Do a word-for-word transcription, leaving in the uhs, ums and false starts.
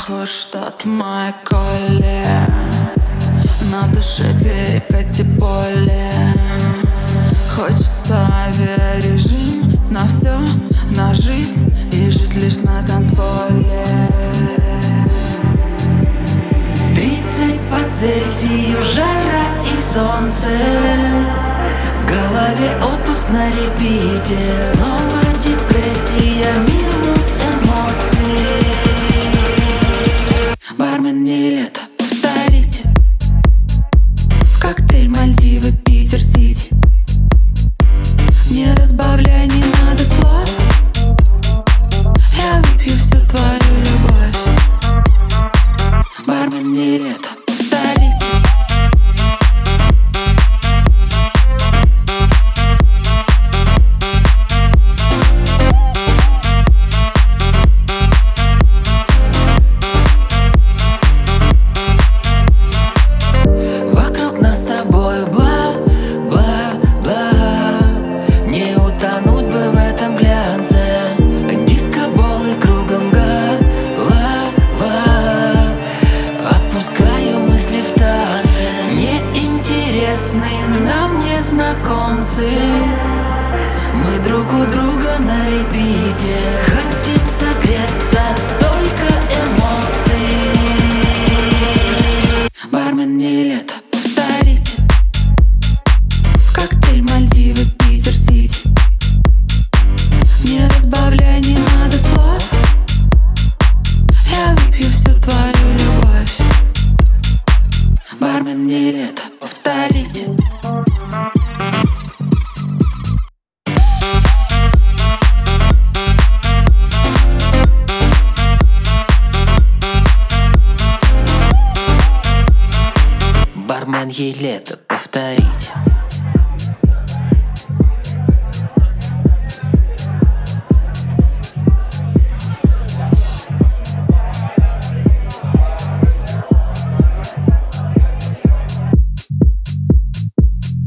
похож тот мой коле. На душе перекати поле. Хочется авиарежим на все, на жизнь и жить лишь на танцполе. Тридцать по Цельсию, жара и солнце. В голове отпуск на репите. Снова депрессия, минус эмоции. Бармен, не лето, повторите. В коктейль Мальдивы, Питер-Сити. Не разбавляй, не надо слов. Я выпью всю твою любовь. Бармен, не лето, повторите. Вокруг нас с тобою бла, бла, бла. Не утонуть бы в этом глянце. Дискоболы кругом голова. Отпускаю мысли в танце. Неинтересны нам незнакомцы. Мы друг у друга на репите. Хотим согреться, столько эмоций. Бармен, не лето, повторите. В коктейль Мальдивы, Питер-Сити. Не разбавляй, не надо слов. Я выпью всю твою любовь. Бармен, не лето, повторите. Бармен, ей лето, повторите.